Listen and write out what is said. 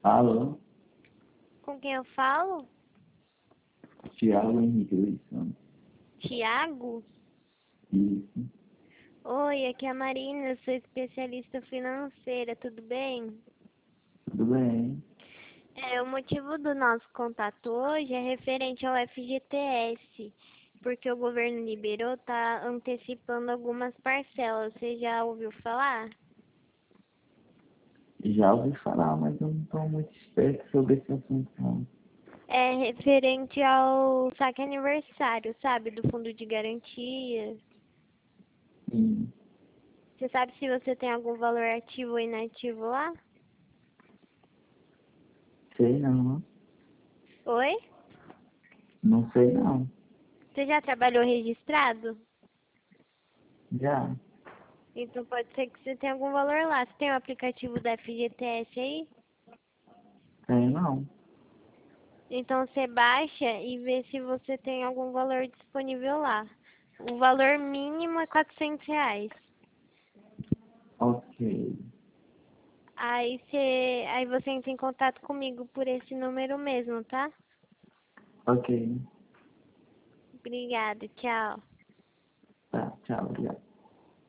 Alô, Com quem eu falo? Thiago Henrique Luiz Santos. Tiago? Isso, Oi, aqui é a Marina, eu sou especialista financeira, tudo bem? tudo bem? O motivo do nosso contato hoje é referente ao FGTS, porque o governo liberou, tá antecipando algumas parcelas. Você já ouviu falar? Já ouvi falar, mas eu não estou muito esperto sobre esse assunto, não. É referente ao saque aniversário, sabe? Do fundo de garantia. Sim, Você sabe se você tem algum valor ativo ou inativo lá? sei não, Oi? não sei não. Você já trabalhou registrado? Já, Então pode ser que você tenha algum valor lá. Você tem o aplicativo da FGTS aí? sei não. Então você baixa e vê se você tem algum valor disponível lá. O valor mínimo é R$ 400. Ok, Aí você entra em contato comigo por esse número mesmo, tá? ok. Obrigada, tchau. Tá, tchau, obrigado.